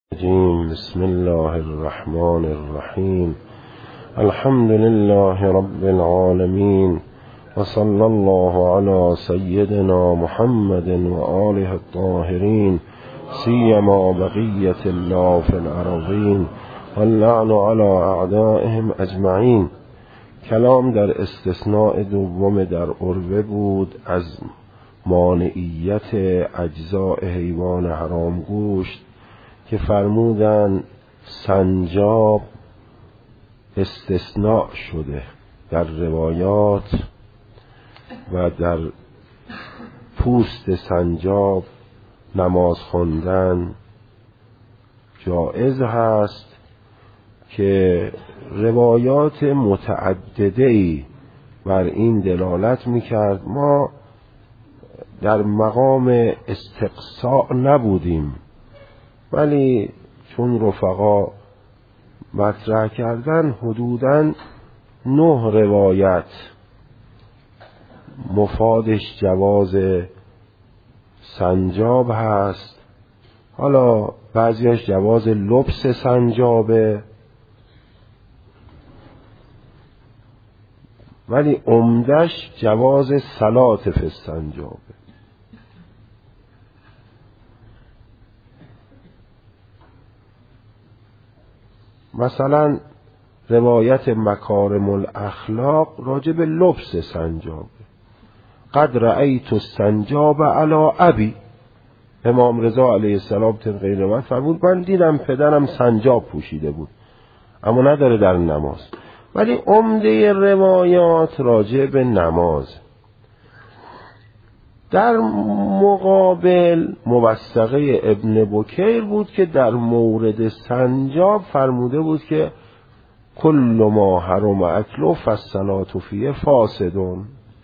بسم الله الرحمن الرحیم. الحمد لله رب العالمین و صلی الله علی سیدنا محمد و آله الطاهرین سیما بقیة الله فی الارضین واللعن علی اعدائهم اجمعین. کلام در استثناء دوم در عربه بود از مانعیت اجزاء حیوان حرام گوشت که فرمودن سنجاب استثناء شده در روایات و در پوست سنجاب نماز خواندن جائز هست که روایات متعدده‌ای بر این دلالت می‌کرد. ما در مقام استقصاء نبودیم، ولی چون رفقا مطرح کردن حدوداً 9 روایت مفادش جواز سنجاب هست. حالا بعضیش جواز لبس سنجابه، ولی عمدش جواز صلات فی السنجابه. مثلا روایت مکارم الاخلاق راجع به لبس سنجابه. قد رأیت السنجاب علی ابی، امام رضا علیه السلام طبق این روایت فرمود من دیدم پدرم سنجاب پوشیده بود، اما نداره در نماز. ولی عمده روایات راجع به نماز. در مقابل موثقه ابن بکیر بود که در مورد سنجاب فرموده بود که کل ما حرم اکله فالصلاة فیه فاسدون.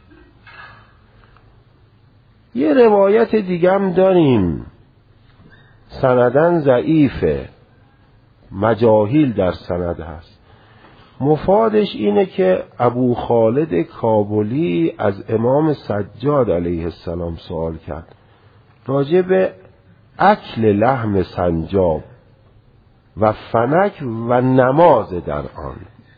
یه روایت دیگه هم داریم سندن ضعیفه، مجاهیل در سند هست. مفادش اینه که ابو خالد کابلی از امام سجاد علیه السلام سوال کرد راجع به اکل لحم سنجاب و فنک و نماز در آن.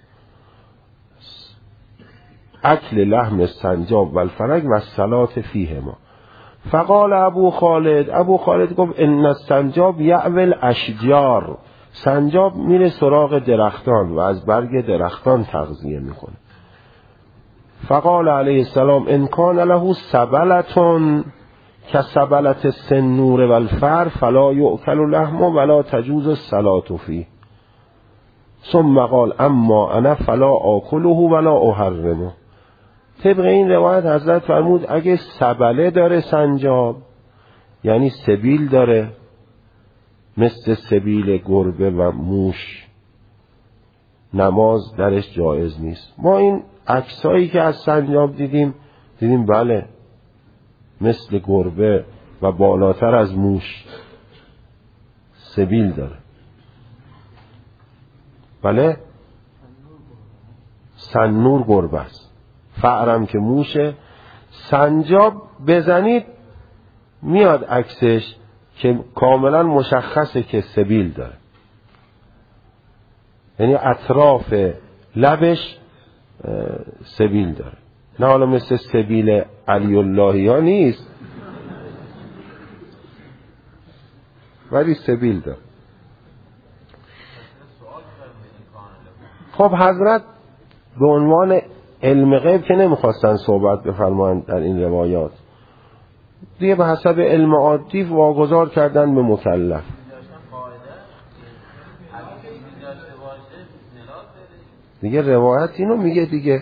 اکل لحم سنجاب و الفنک و الصلاة فیهما. فقال ابو خالد گفت ان السنجاب یأوی الاشجار، سنجاب میره سراغ درختان و از برگ درختان تغذیه میکنه. فقال علیه السلام ان کان له سبلتون کسبلت السنور و الفر فلا یؤکل لحم ولا تجوز الصلاة فیه. ثم قال اما انا فلا آکله ولا احرمه. طبق این روایت حضرت فرمود اگه سبله داره سنجاب، یعنی سبیل داره مثل سبیل گربه و موش، نماز درش جایز نیست. ما این عکسایی که از سنجاب دیدیم بله مثل گربه و بالاتر از موش سبیل داره. بله سنور گربه است، فعرم که موشه. سنجاب بزنید میاد عکسش که کاملا مشخصه که سبیل داره، یعنی اطراف لبش سبیل داره، نه حالا مثل سبیل علی اللهی ها نیست، ولی سبیل داره. خب حضرت به عنوان علم غیب که نمیخواستن صحبت بفرمایند در این روایات، دیگه به حسب علم عادی واگذار کردن به مکلف. دیگه روایت اینو میگه دیگه.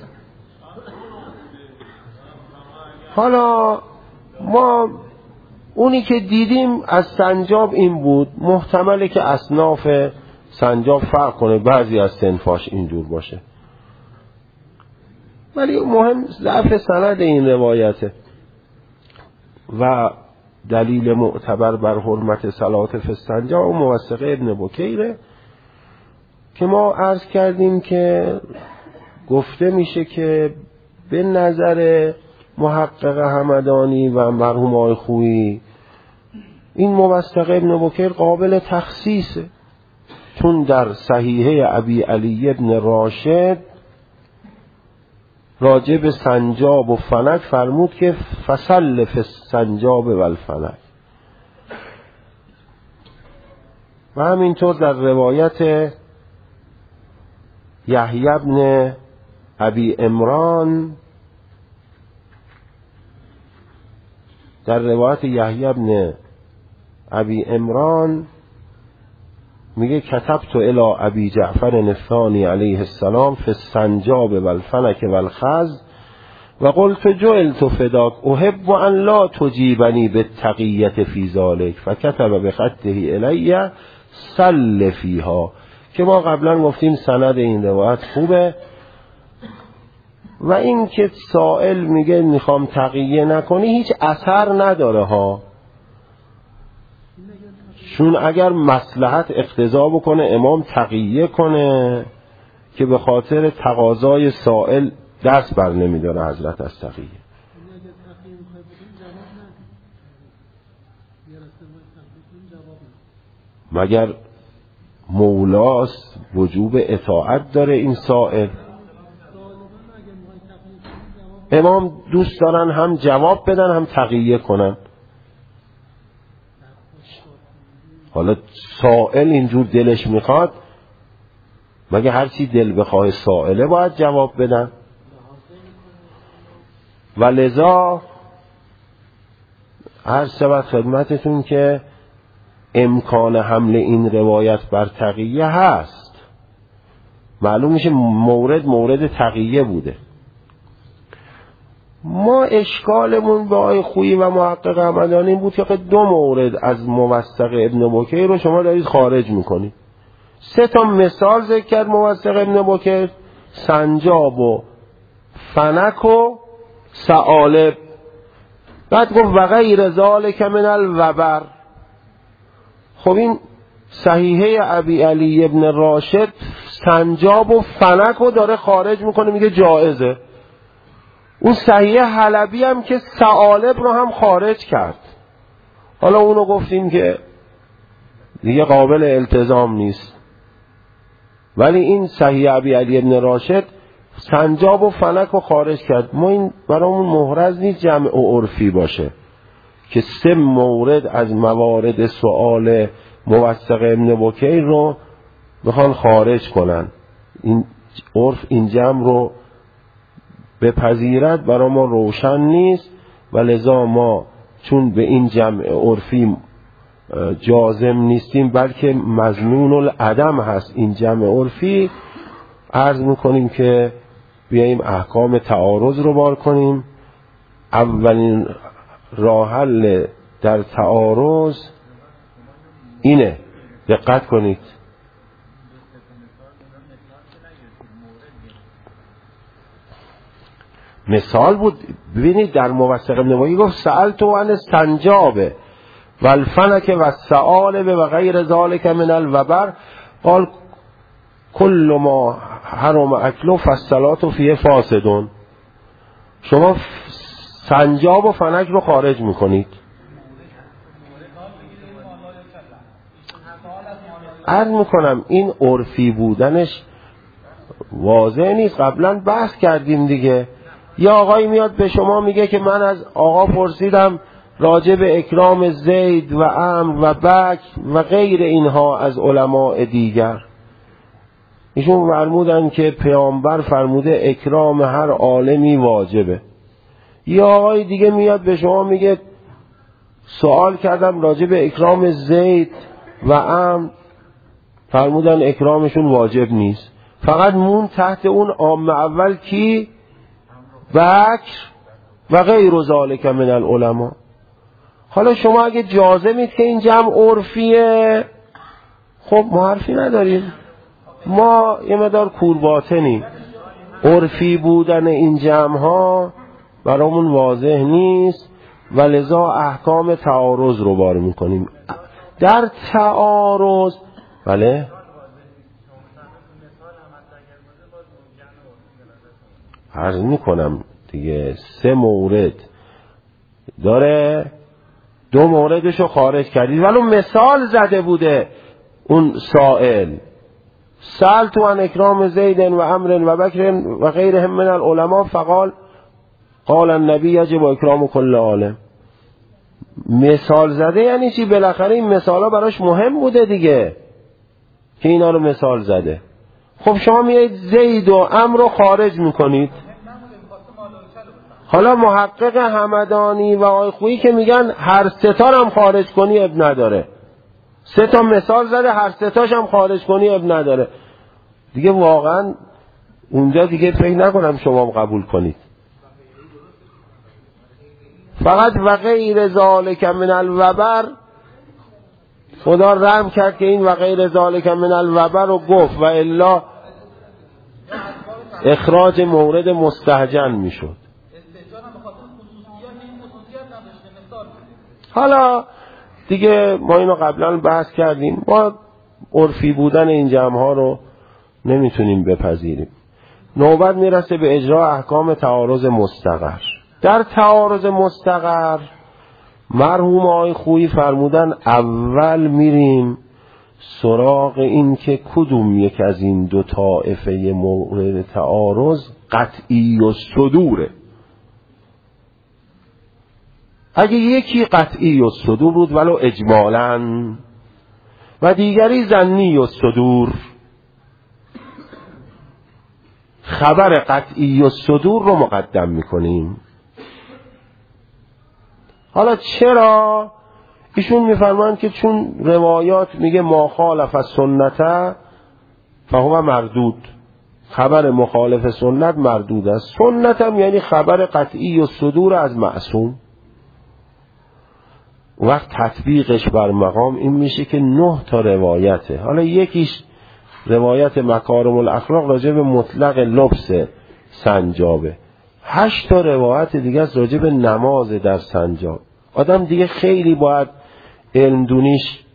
حالا ما اونی که دیدیم از سنجاب این بود. محتمله که اصناف سنجاب فرق کنه، بعضی از صنفاش اینجور باشه، ولی مهم ضعف سند این روایته و دلیل معتبر بر حرمت صلات فی السنجاب و موثقه ابن بکیره که ما عرض کردیم که گفته میشه که به نظر محقق همدانی و مرحوم آقای خویی این موثق ابن بکیر قابل تخصیصه، چون در صحیحه ابی علی ابن راشد راجع به سنجاب و فنک فرمود که فصل فی السنجاب و الفنک. و همینطور در روایت یحیی ابن ابی عمران، در روایت یحیی ابن ابی عمران میگه کتبت الی ابی جعفر الثانی علیه السلام فی السنجاب و الفنک و الخز و قلت جعلت فداک احب ان لا تجیبنی بالتقیة فی ذلک فکتب بخطه الی سل فیها، که ما قبلا گفتیم سند این روایت خوبه. و این که سائل میگه میخوام تقیه نکنی هیچ اثر نداره ها، چون اگر مصلحت اقتضا بکنه امام تقیه کنه که به خاطر تقاضای سائل دست بر نمیداره حضرت از تقیه. مگر مولاست وجوب اطاعت داره این سائل؟ امام دوست دارن هم جواب بدن هم تقیه کنن. حالا سائل اینجور دلش میخواد، مگه هرچی دل بخواه سائله باید جواب بدن؟ و لذا هر شود خدمتتون که امکان حمل این روایت بر تقیه هست، معلوم میشه مورد تقیه بوده. ما اشکالمون با آقای خویی و محقق همدانی این بود که دو مورد از موثق ابن بکیر رو شما دارید خارج میکنید. 3 تا مثال ذکر کرد موثق ابن بکیر: سنجاب و فنک و ثعالب. بعد گفت و غیر ذالک من الوبر. خب این صحیحه ابی علی ابن راشد سنجاب و فنک رو داره خارج میکنه، میگه جائزه. اون صحیحه حلبی هم که ثعالب رو هم خارج کرد. حالا اونو گفتیم که دیگه قابل التزام نیست، ولی این صحیح ابی علی ابن راشد سنجاب و فنک رو خارج کرد. ما این برامون محرز نیست جمع عرفی باشه که 3 مورد از موارد سؤال موثق ابن بکیر رو بخوان خارج کنن. این عرف این جمع رو بپذیرد برای ما روشن نیست و لذا ما چون به این جمع عرفی جازم نیستیم بلکه مظنون العدم هست این جمع عرفی، عرض میکنیم که بیاییم احکام تعارض رو بار کنیم. اولین راه حل در تعارض اینه، دقت کنید. مثال بود، ببینید در موثق ابن بکیر گفت سألتو عن سنجاب و الفنک و الثعالب و غیر ذالک من الوبر قال کل ما حرم اکلو فالصلاة فیه فاسدون. شما سنجاب و فنک رو خارج میکنید. عرض میکنم این عرفی بودنش واضح نیست، قبلا بحث کردیم دیگه. یا آقایی میاد به شما میگه که من از آقا پرسیدم راجع به اکرام زید و عمرو و بکر و غیر اینها از علماء دیگر. ایشون فرمودن که پیامبر فرموده اکرام هر عالمی واجبه. یا آقای دیگه میاد به شما میگه سوال کردم راجع به اکرام زید و عمرو، فرمودن اکرامشون واجب نیست، فقط مون تحت اون عام اول کی؟ بکر و غیر ذالک من العلماء. حالا شما اگه جازمید که این جمع عرفیه، خب ما حرفی نداریم، ما یه مقدار کورباطنیم. عرفی بودن این جمع ها برامون واضح نیست و لذا احکام تعارض رو بار میکنیم. در تعارض بله عرض میکنم دیگه 3 مورد داره، دو موردشو خارج کردید. ولو مثال زده بوده اون سائل، سألت عن اکرام زید و عمرو و بکر و غیرهم من العلماء فقال قال النبی یجب اکرام کل عالم. مثال زده یعنی چی؟ بالاخره این مثالا براش مهم بوده دیگه که اینا رو مثال زده. خب شما میایید زید و عمرو رو خارج میکنید. حالا محقق همدانی و آقای خویی که میگن هر ستا هم خارج کنی اب نداره، سه تا مثال زده هر سه تاش هم خارج کنی اب نداره. دیگه واقعا اونجا دیگه فکر نکنم شما قبول کنید. فقط و غیر ذالک من الوبر، خدا رحم کرد که این و غیر ذالک من الوبر رو گفت و الا اخراج مورد مستهجن میشد. حالا دیگه ما اینو قبلا بحث کردیم، ما عرفی بودن این جمع ها رو نمیتونیم بپذیریم. نوبت میرسه به اجرا احکام تعارض مستقر. در تعارض مستقر مرحوم آقای خویی فرمودن اول میریم سراغ این که کدوم یک از این دو طائفه مورد تعارض قطعی و صدوره. اگه یکی قطعی و صدور بود ولو اجمالاً و دیگری ظنی و صدور، خبر قطعی و صدور رو مقدم میکنیم. حالا چرا؟ ایشون میفرمایند که چون روایات میگه ما خالف السنت فهو مردود، خبر مخالف سنت مردود است. سنت هم یعنی خبر قطعی و صدور از معصوم. وقت تطبیقش بر مقام این میشه که 9 تا روایته. حالا یکیش روایت مکارم الاخلاق راجع به مطلق لبس سنجابه، 8 تا روایت دیگه از راجع به نماز در سنجاب. آدم دیگه خیلی باید علم دونیش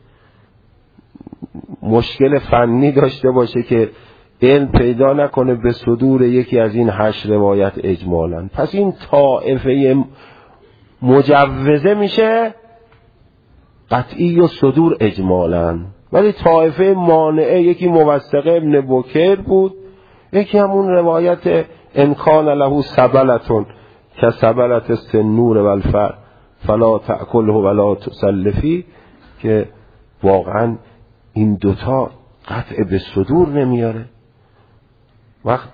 مشکل فنی داشته باشه که علم پیدا نکنه به صدور یکی از این 8 روایت اجمالاً. پس این طائفه مجوزه میشه قطعی و صدور اجمالاً، ولی طائفه مانعه یکی موثقه ابن بکر بود، یکی همون روایت امکان له سبلتون که سبلت السنور و الفر فلا تأکله ولا تسلفی، که واقعا این دوتا قطع به صدور نمیاره. وقت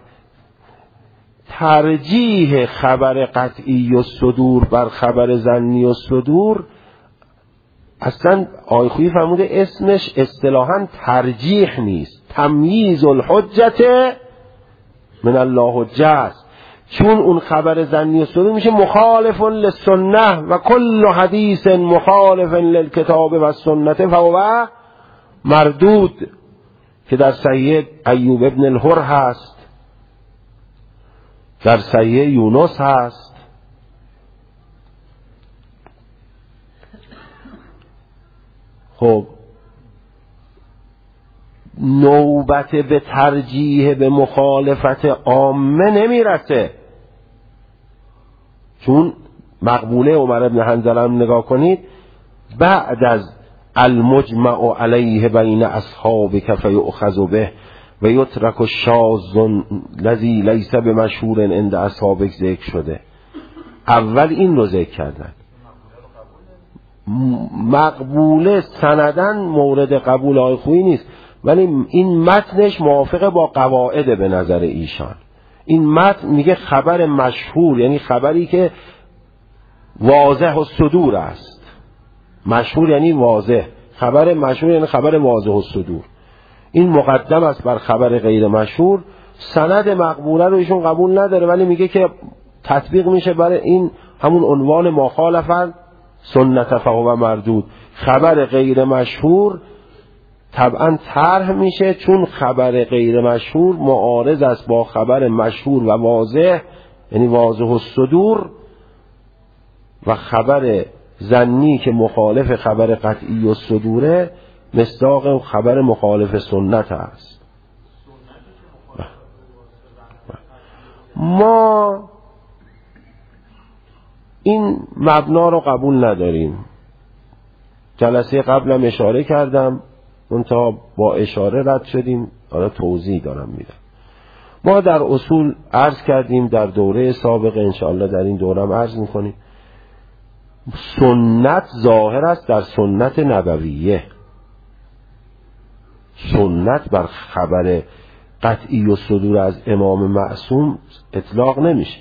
ترجیح خبر قطعی و صدور بر خبر ظنی و صدور اصلا آقای خویی فرموده اسمش اصطلاحاً ترجیح نیست، تمییز الحجت من الله حجه است. چون اون خبر ظنی و صدور میشه مخالف للسنه و کل حدیث مخالف للکتاب و السنه فهو مردود، که در صحیح ایوب ابن الحر هست، در صحیح یونس هست. خب نوبت به ترجیح به مخالفت عامه نمیرسه، چون مقبوله عمر ابن حنظله هم نگاه کنید، بعد از المجمع علیه بین اصحابک فیؤخذ به و یترک الشاذ الذی لیس بمشهور عند اصحابک ذکر شده. اول این رو ذکر کردن. مقبوله سندن مورد قبول آقای خویی نیست، ولی این متنش موافق با قواعد به نظر ایشان. این متن میگه خبر مشهور یعنی خبری که واضح و صدور است. مشهور یعنی واضح، خبر مشهور یعنی خبر واضح و صدور. این مقدم است بر خبر غیر مشهور. سند مقبوله رو ایشون قبول نداره، ولی میگه که تطبیق میشه برای این همون عنوان مخالفت سنت فهو مردود. خبر غیر مشهور طبعا طرح میشه، چون خبر غیر مشهور معارض است با خبر مشهور و واضح یعنی واضح و صدور، و خبر ظنی که مخالف خبر قطعی و صدوره مصداق خبر مخالف سنت است. ما این مبنا رو قبول نداریم. جلسه قبلم اشاره کردم، منتها با اشاره رد شدیم، حالا توضیح دارم میدم. ما در اصول عرض کردیم در دوره سابقه، انشاءالله در این دوره هم عرض میکنیم، سنت ظاهر است در سنت نبویه. سنت بر خبر قطعی و صدور از امام معصوم اطلاق نمیشه.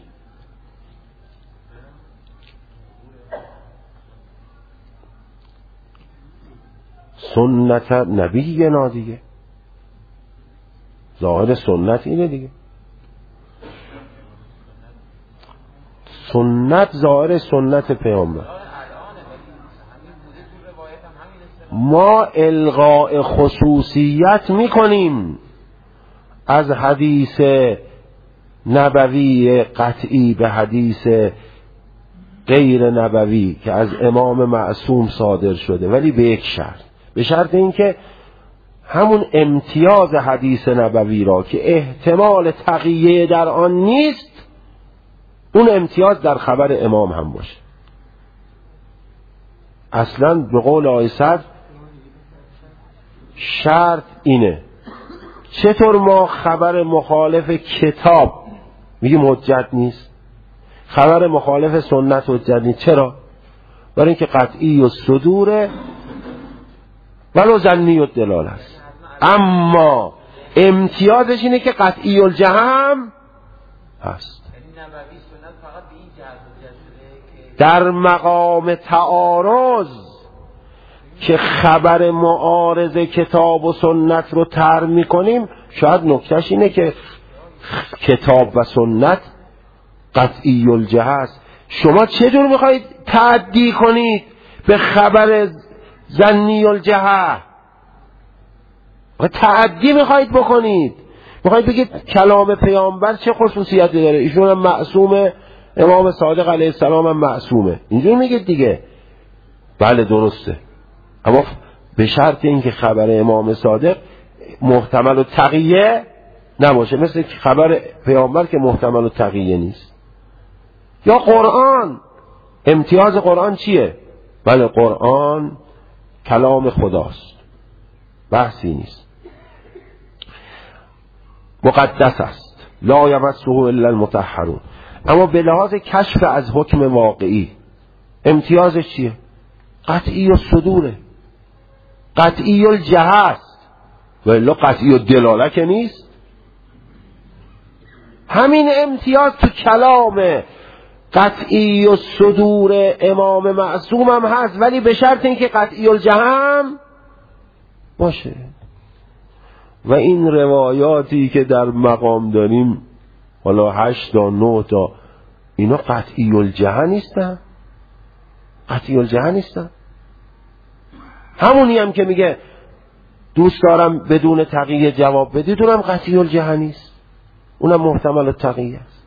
سنت نبی دیگه، ظاهر سنت اینه دیگه. سنت ظاهر سنت پیامبر. ما الغاء خصوصیت میکنیم از حدیث نبوی قطعی به حدیث غیر نبوی که از امام معصوم صادر شده، ولی به یک شرط، به شرط اینکه همون امتیاز حدیث نبوی را که احتمال تقیه در آن نیست، اون امتیاز در خبر امام هم باشه. اصلا به قول آقای صدر شرط اینه. چطور ما خبر مخالف کتاب میگیم حجت نیست، خبر مخالف سنت حجت نیست؟ چرا؟ برای اینکه قطعی و صدوره ولو ظنی و دلال است، اما امتیازش اینه که قطعی الجهم هست. در مقام تعارض که خبر معارض کتاب و سنت رو طرح میکنیم، شاید نکتهش اینه که کتاب و سنت قطعی الجهه است. شما چطور میخواید تعدی کنید به خبر ظنی الجهه؟ تعدی میخواید بکنید، میخواید بگید کلام پیامبر چه خصوصیتی داره، ایشون هم معصومه، امام صادق علیه السلام هم معصومه، اینجوری میگید دیگه. بله درسته، اما به شرط اینکه خبر امام صادق محتمل و تقیه نباشه، مثل خبر پیامبر که محتمل و تقیه نیست. یا قرآن، امتیاز قرآن چیه؟ بله قرآن کلام خداست، بحثی نیست، مقدس است، لا یمسه الا المطهرون. اما به لحاظ کشف از حکم واقعی امتیازش چیه؟ قطعی و صدوره، قطعی الجهه است، ولی قطعی الدلاله که نیست. همین امتیاز تو کلام قطعی و صدور امام معصوم هم هست، ولی به شرط اینکه قطعی الجهه هم باشه. و این روایاتی که در مقام داریم، حالا 8 تا 9 تا، اینا قطعی الجهه نیستن، قطعی الجهه نیستن. همونی هم که میگه دوست دارم بدون تقیه جواب بدید، اونم قطعی الجهه نیست، اونم محتمل التقیه است.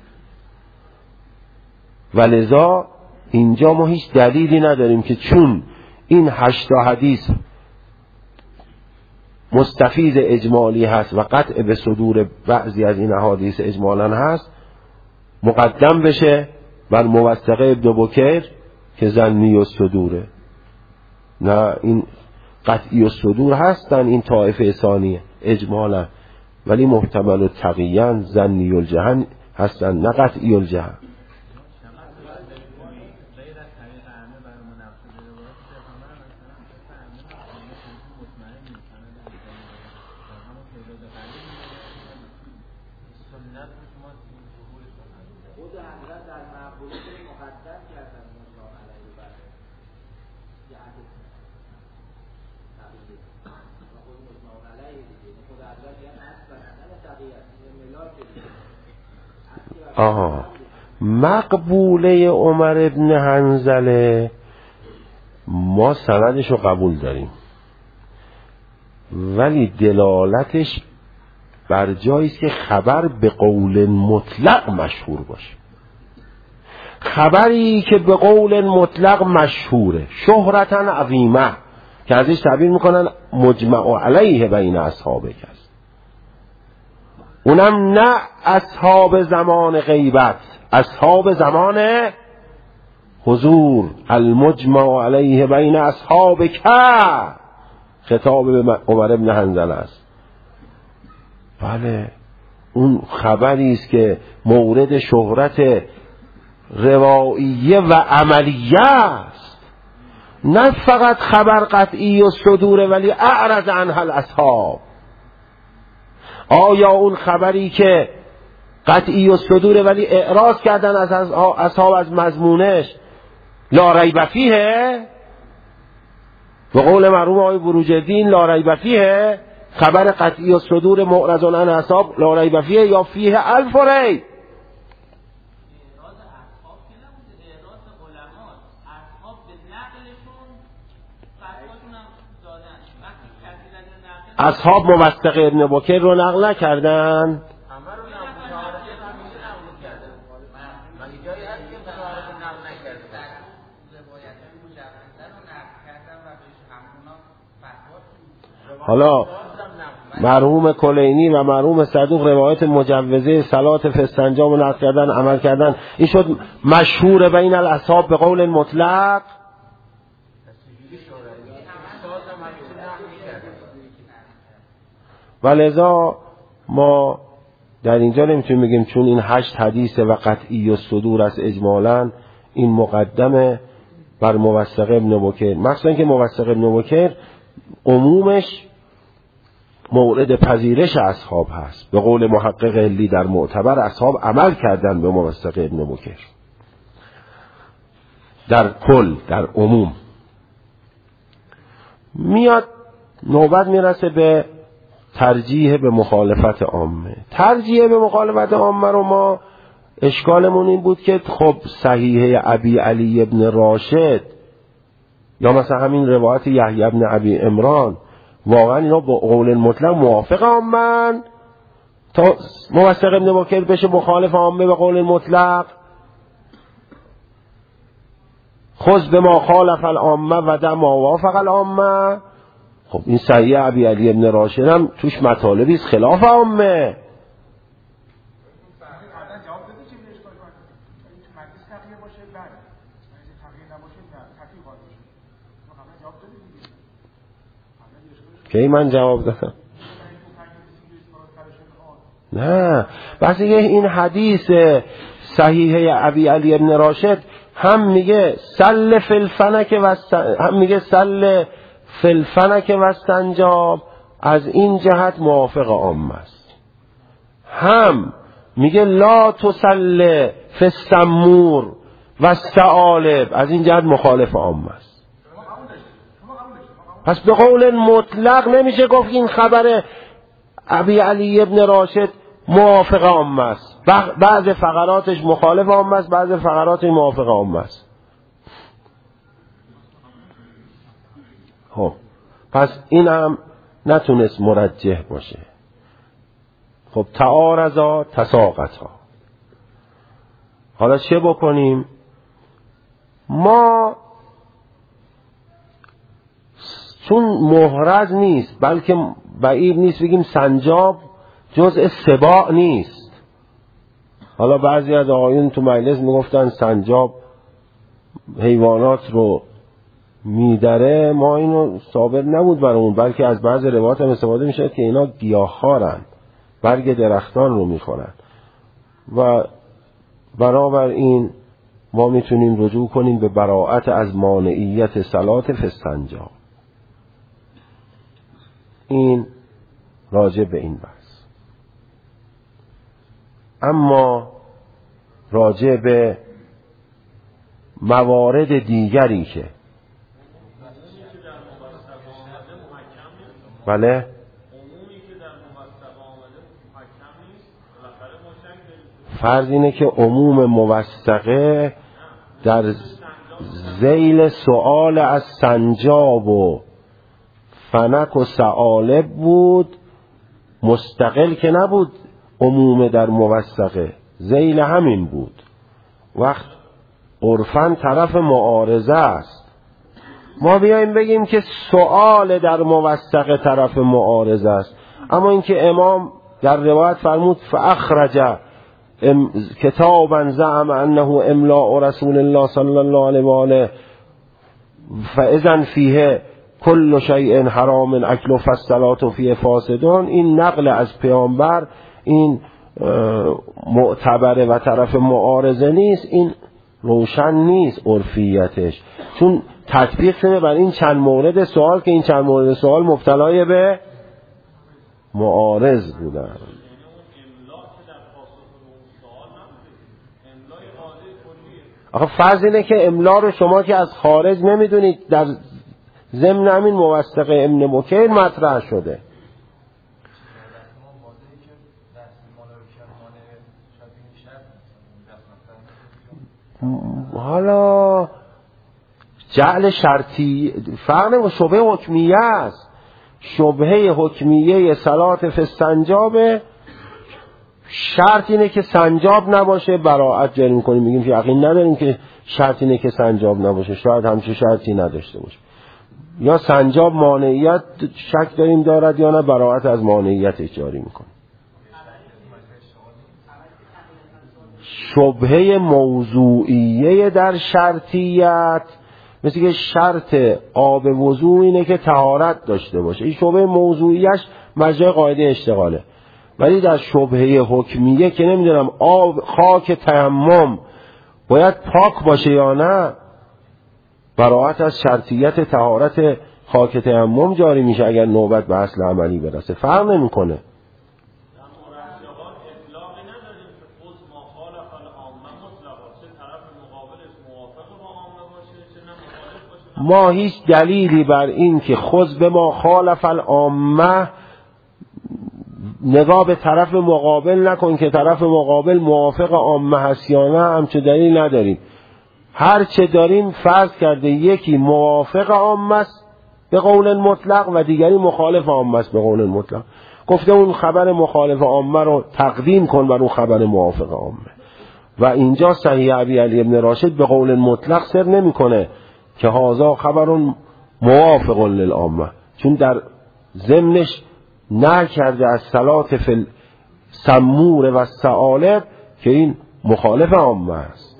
ولذا اینجا ما هیچ دلیلی نداریم که چون این 8 حدیث مستفیض اجمالی هست و قطع به صدور بعضی از این احادیث اجمالا هست، مقدم بشه بر موثقه ابن بکیر که ظنی و صدوره. نه، این قطعی و صدور هستن این طایفه ثانیه اجمالا، ولی محتمل و تقییاً ظنی الجهن هستن، نه قطعی الجهن. مقبوله عمر ابن حنظله ما سندش رو قبول داریم، ولی دلالتش بر جاییست که خبر به قول مطلق مشهور باشه. خبری که به قول مطلق مشهوره، شهرتن عظیمه، که ازش تعبیر میکنن مجمع علیه بین اصحابه است، اونم نه اصحاب زمان غیبت، اصحاب زمان حضور المجمع علیه بین اصحاب که، خطاب به عمر بن حنظله است. بله اون خبری است که مورد شهرت رواییه و عملیه است، نه فقط خبر قطعی و صدوره ولی اعرض عنها الاصحاب. آیا اون خبری که قطعی و صدوره ولی اعراض کردن از اصحاب از مضمونش لا ریب فیه، به قول مرحوم آقای بروجردین لا ریب فیه، خبر قطعی و صدور معرض عن اصحاب لا ریب فیه یا فیه الف ریب. اصحاب موثق ابن بکر رو نقل نکردن؟ حالا مرحوم کلینی و مرحوم صدوق روایت مجوزه صلات فی استنجا رو نقل کردن، عمل کردن، این شد مشهور بین الاصحاب به قول مطلق. ولذا ما در اینجا نمیتونیم بگیم چون این 8 حدیث و قطعی و صدور است اجمالاً این مقدمه بر موثق ابن بکر، مخصوصا که موثق ابن بکر عمومش مورد پذیرش اصحاب هست. به قول محقق علی در معتبر اصحاب عمل کردن به موثق ابن بکر در کل، در عموم. میاد نوبت میرسه به ترجیح به مخالفت عامه. ترجیح به مخالفت عامه رو ما اشکالمون این بود که خب صحیح ابی علی ابن راشد یا مثلا همین روایت یحیی ابن ابی عمران واقعا اینا با قول مطلق موافق عامه تا موثق ابن بکر بشه مخالف عامه به قول مطلق؟ خذ به ما خالف العامه و دع ما وافق العامه. خب این صحیح ابی علی ابن راشد هم توش مطالبی است خلاف عامه. کی من جواب دادم؟ نه بس این حدیث صحیح ابی علی ابن راشد هم میگه سل فی الفنک و هم میگه سل فی الفنک و استنجاب، از این جهت موافق عامه است. هم میگه لا تسل فی السمور و الثعالب، از این جهت مخالف عامه است. پس به قول مطلق نمیشه گفت این خبر ابی علی ابن راشد موافق عامه است، بعض فقراتش مخالف عامه است، بعض فقراتش موافق عامه است. خب پس این هم نتونست مرجح باشه. خب تعارضا تساقطا. حالا چه بکنیم؟ ما چون محرز نیست بلکه بعید نیست بگیم سنجاب جزء سباع نیست. حالا بعضی از آقایون تو مجلس میگفتن سنجاب حیوانات رو میدره، ما اینو ثابت نبود برامون، بلکه از بعض روایات هم استفاده میشه که اینا گیاهخوارن، برگ درختان رو میخورن و برابر این ما میتونیم رجوع کنیم به براءت از مانعیت صلات فی استنجا. این راجع به این بحث. اما راجع به موارد دیگری که بله فرض اینه که عموم موثقه در ذیل سؤال از سنجاب و فنک و ثعالب بود، مستقل که نبود عموم در موثقه، ذیل همین بود. وقت عرفاً طرف معارضه است، ما بیایم بگیم که سؤال در موثقه طرف معارضه است، اما اینکه امام در روایت فرمود فاخرج کتابا زعم انه املاء رسول الله صلی الله علیه و آله فاذا فیه کل شیء حرام اکل فالصلاة فیه فاسدون، این نقل از پیامبر این معتبره و طرف معارضه نیست، این روشن نیست عرفیتش، چون تطبیق شده بر این چند مورد سوال که این چند مورد سوال مبتلای به معارض بودن. آخه فرض اینه که املا رو شما که از خارج نمیدونید، در ضمن همین موثق ابن مکیر مطرح شده. حالا جعل شرطی فرق و شبهه حکمیه است. شبهه حکمیه صلات فی السنجاب شرط اینه که سنجاب نباشه براءت جاری میکنیم، میگیم که یقین نداریم که شرط اینه که سنجاب نباشه، شاید همچه شرطی نداشته باشه، یا سنجاب مانعیت شک داریم دارد یا نه، براءت از مانعیت جاری میکنیم. شبهه موضوعیه در شرطیت مثل که شرط آب وضو اینه که طهارت داشته باشه، این شبهه موضوعیش مجرای قاعده اشتغاله. ولی در شبهه حکمیه که نمیدونم آب خاک تیمم باید پاک باشه یا نه، براءت از شرطیت طهارت خاک تیمم جاری میشه اگر نوبت به اصل عملی برسه، فرق نمیکنه. ما هیچ دلیلی بر این که خذ به ما خالف العامه نگاه به طرف مقابل نکن که طرف مقابل موافق عامه هست یا نه، همچه دلیل نداریم. هر چه داریم فرض کرده یکی موافق عامه است به قول مطلق و دیگری مخالف عامه است به قول مطلق، گفته اون خبر مخالف عامه رو تقدیم کن بر اون خبر موافق عامه. و اینجا صحیح ابی علی ابن راشد به قول مطلق سر نمیکنه که هذا خبر موافق للعامه، چون در ضمنش نه کرده از صلات فی السمور و الثعالب که این مخالف عامه است.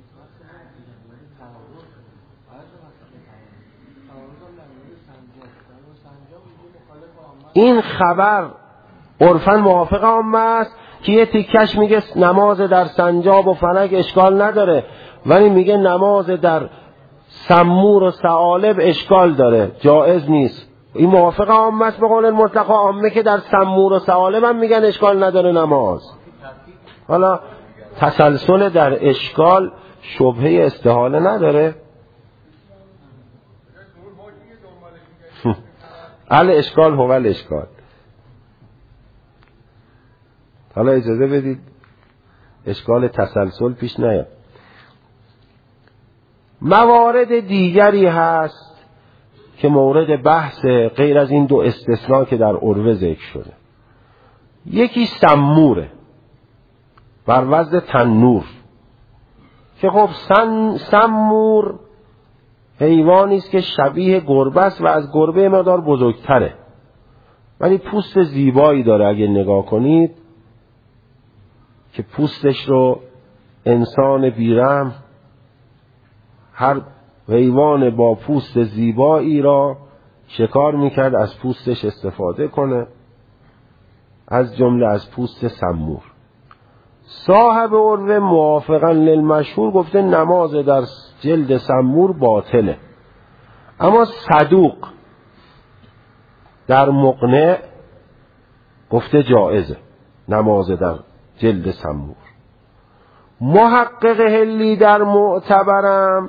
این خبر عرفاً موافق عامه است که یه تیکش میگه نماز در سنجاب و فلک اشکال نداره، ولی میگه نماز در سمور و ثعالب اشکال داره، جائز نیست. این موافق عامه است به قول المطلق، عامه که در سمور و ثعالب هم میگن اشکال نداره نماز. حالا تسلسل در اشکال شبهه استحاله نداره. اشکال هو الاشکال. حالا اجازه بدید اشکال تسلسل پیش نیاد. موارد دیگری هست که مورد بحث غیر از این دو استثناء که در عروه ذکر شده. یکی سموره بر وزن تنور، که خب سمور حیوانی است که شبیه گربه است و از گربه مقدار بزرگتره، ولی پوست زیبایی داره. اگه نگاه کنید که پوستش رو انسان بیرحم، هر حیوان با پوست زیبایی را شکار میکرد از پوستش استفاده کنه، از جمله از پوست سمور. صاحب عروه موافقا للمشهور گفته نماز در جلد سمور باطله، اما صدوق در مقنع گفته جائزه نماز در جلد سمور. محقق هلی در معتبرم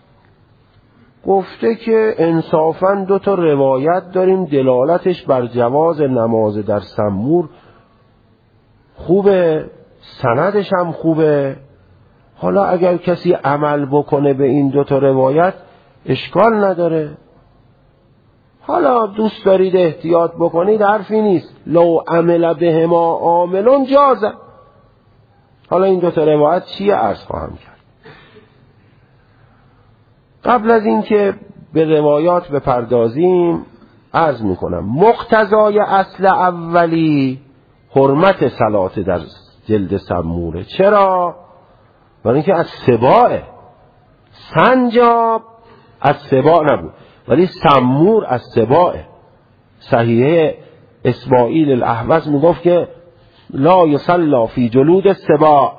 گفته که انصافاً دو تا روایت داریم دلالتش بر جواز نماز در سمور خوبه، سندش هم خوبه. حالا اگر کسی عمل بکنه به این دو تا روایت اشکال نداره. حالا دوست دارید احتیاط بکنید حرفی نیست، لو عمل بهما عاملون جازه. حالا این دو تا روایت چیه عرض خواهم کرد. قبل از این که به روایات بپردازیم عرض میکنم مقتضای اصل اولی حرمت صلات در جلد سموره. چرا؟ برای اینکه از سباعه. سنجاب از سباع نبود ولی سمور از سباعه. صحیحه اسماعیل الاحوص میگفت که لا یصلی فی جلود السباع.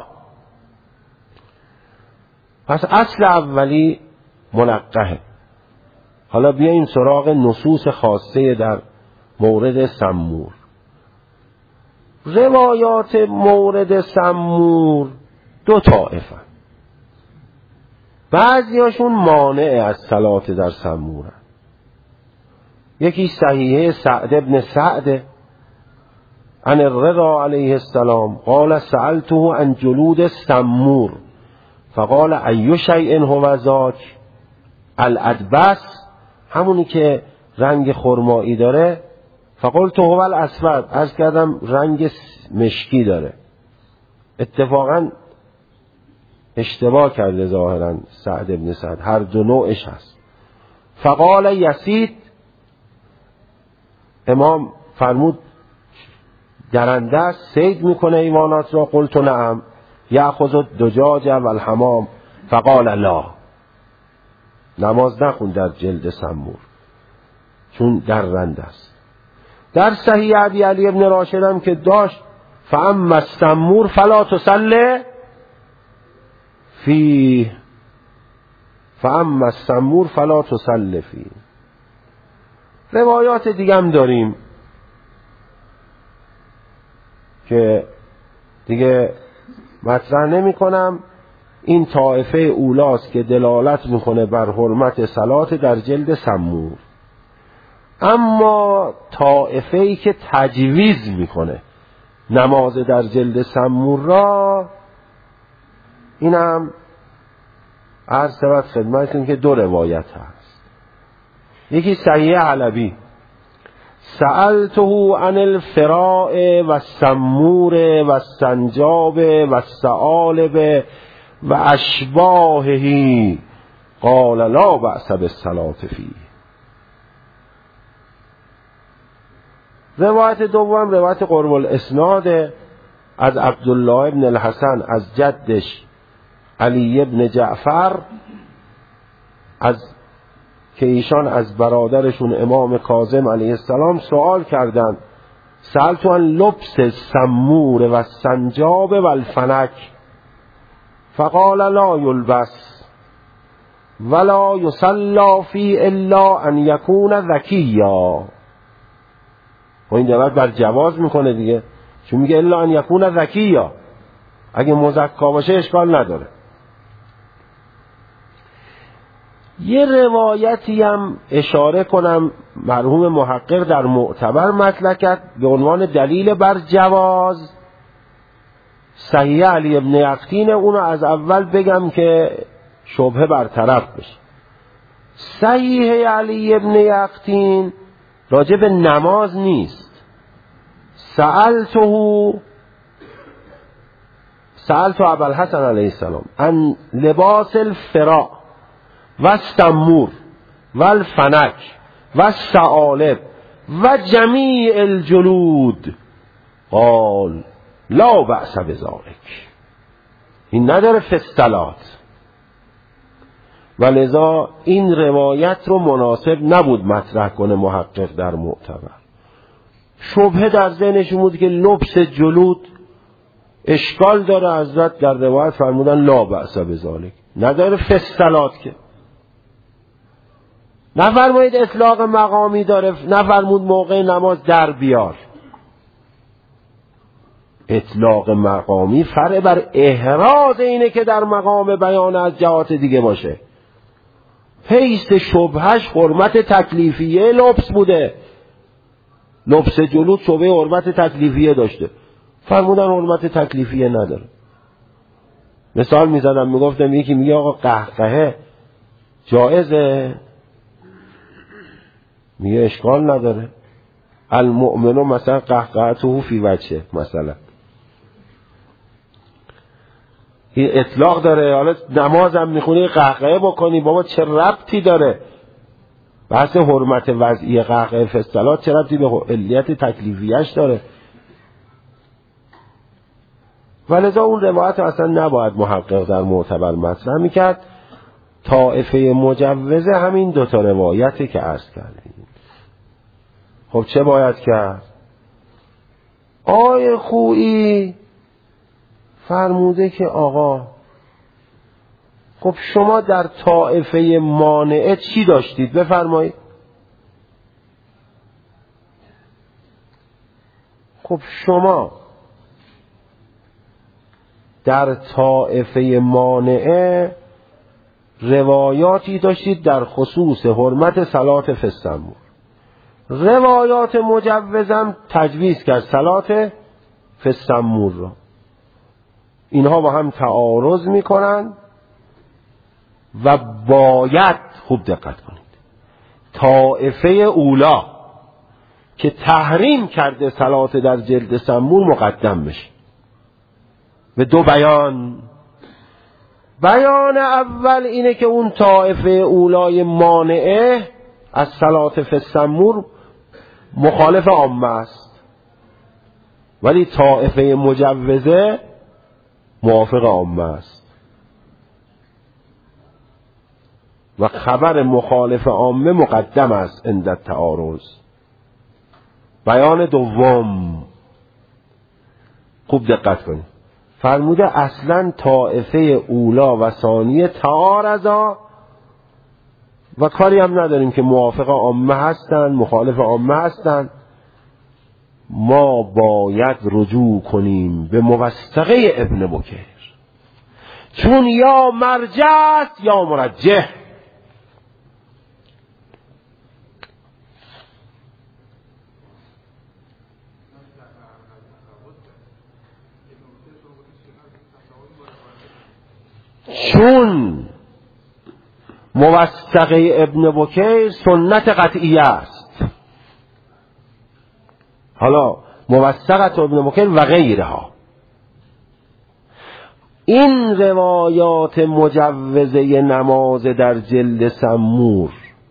پس اصل اولی منقحه. حالا بیاییم سراغ نصوص خاصه در مورد سمور. روایات مورد سمور دو طائفه، بعضیاشون مانع از صلات در سمور. یکی صحیحه سعد ابن سعد عن الرضا علیه السلام قال سألته عن جلود سمور فقال ای شیء هو ذاک الادبس، همونی که رنگ خرمایی داره. فقلت هو الاسود، عرض کردم رنگ مشکی داره. اتفاقا اشتباه کرده ظاهرا سعد ابن سعد، هر دو نوعش هست. فقال یسید، امام فرمود درنده است، صید میکنه ایوانات را. قلت نعم یأخذ الدجاج والحمام. فقال لا، نماز نخون در جلد سمور چون درنده است. در صحیح ابی علی ابن راشد هم که داشت فاما السمور فلا تصلی فی، فاما السمور فلا تصلی فی. روایات دیگه هم داریم که دیگه مطرح نمی کنم. این طائفه اولاست که دلالت میکنه بر حرمت صلات در جلد سمور. اما طائفه ای که تجویز میکنه نماز در جلد سمور را، اینم عرض شود خدمتتون که دو روایت هست. یکی صحیح علوی سألته عن الفراء و السمور و السنجاب و الثعالب و اشباهه قال لا بأس بالصلاة فیه. روایت دوم روایت قرب الاسناد از عبدالله ابن الحسن از جدش علی ابن جعفر، از که ایشان از برادرشون امام کاظم علیه السلام سوال کردند سألت عن لبس السمور و السنجاب و الفنک فقال لا یلبس ولا یصلی فی الا ان یکون ذکیا. و این دلالت بر جواز میکنه دیگه، چون میگه الا ان یکون ذکیا، اگه مزکا باشه اشکال نداره. یه روایتی هم اشاره کنم مرحوم محقق در معتبر مطلع کرد به عنوان دلیل بر جواز. صحیح علی ابن یقطین، اونو از اول بگم که شبهه برطرف بشه. صحیح علی ابن یقطین راجع به نماز نیست. سألت ابوالحسن علیه السلام عن لباس الفراء و السمور و الفنک و الثعالب و جمیع الجلود قال لا بأس بذلک. این نداره فستلات، و لذا این روایت رو مناسب نبود مطرح کنه محقق در معتبر. شبهه در ذهنشون بود که لبس جلود اشکال داره، حضرت در روایت فرمودن لا بأس بذلک، نداره فستلات که. نفرمایید اطلاق مقامی داره، نفرمود موقع نماز در بیار. اطلاق مقامی فرع بر احراز اینه که در مقام بیان از جهات دیگه باشه. حیث شبهش حرمت تکلیفیه لبس بوده، لبس جلود شبه حرمت تکلیفیه داشته، فرمودن حرمت تکلیفیه نداره. مثال میزدم میگفتم یکی میگه آقا قهقهه جائزه، میگه اشکال نداره. المؤمنو مثلا قهقهته فی وجهه، مثلا این اطلاق داره. حالا نمازم میخونی قهقهه بکنی، بابا چه ربطی داره؟ بحث حرمت وضعی قهقهه فستلات چه ربطی به علیت تکلیفیش داره؟ ولذا اون روایت اصلا نباید محقق در معتبر مطرح میکرد. طائفه مجوزه همین دوتا روایتی که عرض کردیم. خب چه باید کرد؟ آیه خویی فرموده که آقا خب شما در طائفه مانعه چی داشتید؟ بفرمایید. خب شما در طائفه مانعه روایاتی داشتید در خصوص حرمت صلات فی السمور. روایات مجوزم تجویز کرد صلات فی السمور را. اینها با هم تعارض میکنن و باید خوب دقت کنید طائفه اولا که تحریم کرده صلات در جلد سمور مقدم بشه به دو بیان. بیان اول اینه که اون طائفه اولای مانعه از صلات فی السمور مخالف عامه است، ولی طائفه مجوزه موافق عامه است و خبر مخالف عامه مقدم است عند التعارض. بیان دوم خوب دقت کنید فرموده اصلا طائفه اولا و ثانیه تعارضا و کاری هم نداریم که موافق عامه هستن مخالف عامه هستن. ما باید رجوع کنیم به موثقه ابن بکیر، چون یا مرجع است یا مرجح. چون موثقه ابن بکیر سنت قطعیه است. حالا موثقه ابن بکیر و غیرها، این روایات مجوزه نماز در جلد سمور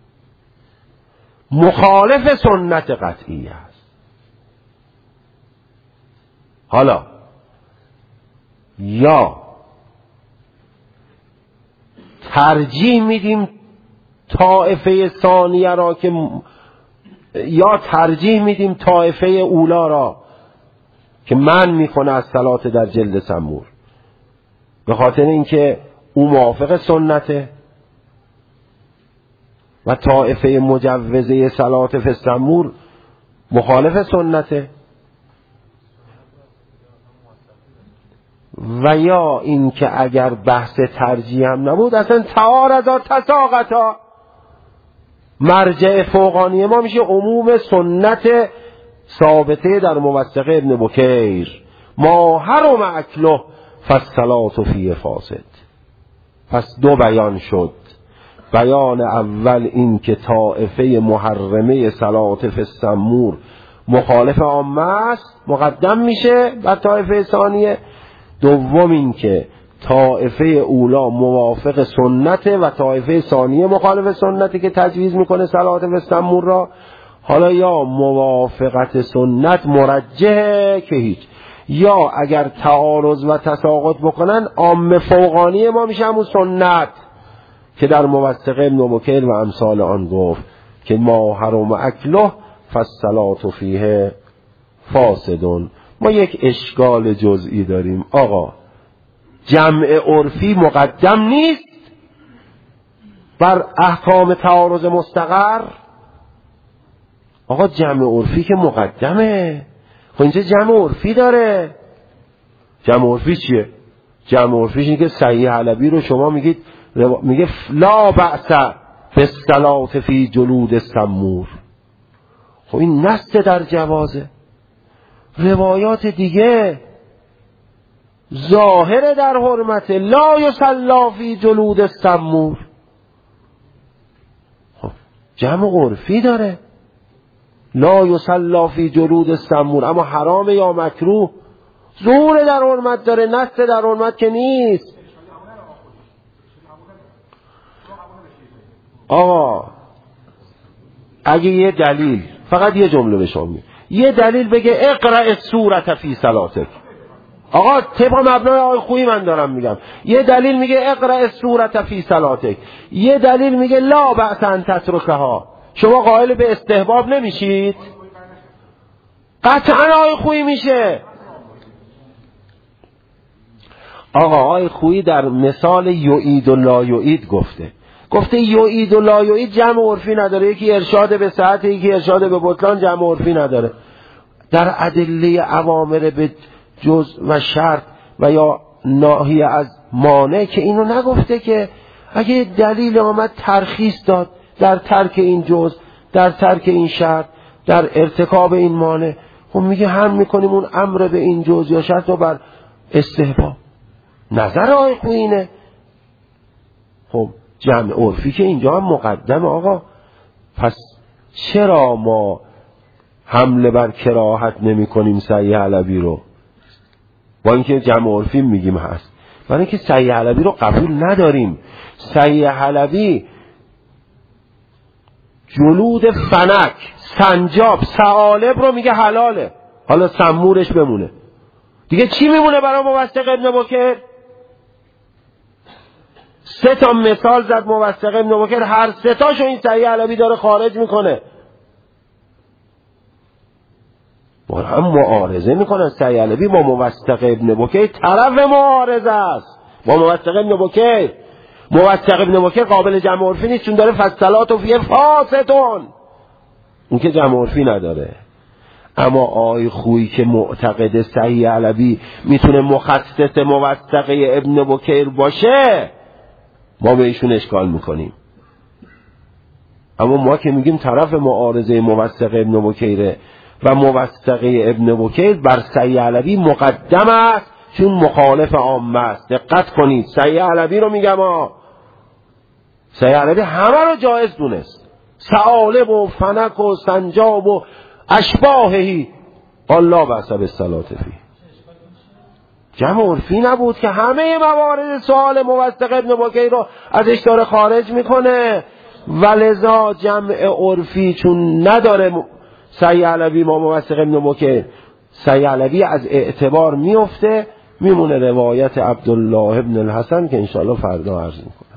مخالف سنت قطعیه است. حالا یا ترجیح میدیم طائفه ثانیه را که یا ترجیح میدیم طائفه اولا را که من میکنه از صلات در جلد سمور به خاطر اینکه او موافق سنته و طائفه مجوزه صلات فی السمور مخالف سنته، و یا این که اگر بحث ترجیح هم نبود اصلا تعارضا تساقطا، مرجع فوقانی ما میشه عموم سنت ثابته در موثقه ابن بکیر ما حرم اکله فالصلاة فیه فاسد. پس دو بیان شد. بیان اول این که طائفه محرمه صلات فی السمور مخالف عامه است مقدم میشه بر طائفه ثانیه. دوم این که طائفه اولا موافق سنته و طائفه ثانیه مخالف سنته که تجویز میکنه صلات فی السمور را. حالا یا موافقت سنت مرجحه که هیچ، یا اگر تعارض و تساقط بکنن عام فوقانی ما میشه همون سنت که در موثقه ابن بکیر و امثال آن گفت که ما حرم اکله فالصلاة فیه فاسدون. ما یک اشکال جزئی داریم. آقا جمع عرفی مقدم نیست بر احکام تعارض مستقر؟ آقا جمع عرفی که مقدمه. خب اینجا جمع عرفی داره. جمع عرفی چیه؟ جمع عرفیش اینه که صحیح حلبی رو شما میگید میگه لا بأس بالصلاة فی جلود السمور. خب این نص در جوازه. روایات دیگه ظاهر در حرمت لا یصلی فی جلود السمور. خب جمع عرفی داره لا یصلی فی جلود السمور، اما حرام یا مکروه ظهور در حرمت داره، نص در حرمت که نیست. آقا اگه یه دلیل فقط یه جمله به شما میگم، یه دلیل بگه اقرأ السورة فی صلاتک، آقا طبق مبنای آقای خویی من دارم میگم. یه دلیل میگه اقرأ السورة فی صلاتک، یه دلیل میگه لا بأس ان تترکها. شما قائل به استحباب نمیشید؟ قطعا آقای خویی میشه. آقا آقای خویی در مثال یعید و لا یعید گفته یعید و لا یعید جمع عرفی نداره، یکی ارشاد به صحت یکی ارشاد به بطلان، جمع عرفی نداره. در ادله اوامر به جز و شرط و یا ناهی از مانع که اینو نگفته که اگه دلیل آمد ترخیص داد در ترک این جز، در ترک این شرط، در ارتکاب این مانع، خب میگه هم میکنیم اون امر به این جز یا شرط رو بر استحباب. نظر آقای خویی اینه. خب جمع عرفی که اینجا هم مقدم آقا، پس چرا ما حمله بر کراهت نمی کنیم صحیح علوی رو؟ با اینکه جمع عرفی میگیم هست، برای اینکه صحیح علوی رو قبول نداریم. صحیح علوی جلود فنک، سنجاب، ثعالب رو میگه حلاله، حالا سمورش بمونه دیگه. چی میمونه برای موثق ابن بکر؟ 3 تا مثال زد موثق ابن بکر، هر 3 تاشو این صحیح علوی داره خارج میکنه. هم معارضه میکنن صحیح علوی با موثق ابن بکر، طرف معارضه است با موثق ابن بکر. موثق ابن بکر قابل جمع عرفی نیست چون داره فصلات و فیه فاستون، اون که جمع عرفی نداره. اما آقای خویی که معتقد صحیح علوی میتونه مخصص موثق ابن بکر باشه، ما به ایشون اشکال میکنیم. اما ما که میگیم طرف معارضه موثق ابن بکیره و موثق ابن بکیر بر صحیح علوی مقدم است چون مخالف عامه است. دقت کنید، صحیح علوی رو میگم صحیح علوی همه رو جایز دونست، ثعالب و فنک و سنجاب و اشباهی، الله بأس بالصلاة فیه. جمع عرفی نبود که همه موارد سوال موثق ابن بکیر رو ازش داره خارج میکنه. ولذا جمع عرفی چون نداره صحیح علوی با موثق ابن بکیر، صحیح علوی از اعتبار میفته، میمونه روایت عبدالله ابن الحسن که انشاءالله فردا عرض میکنه.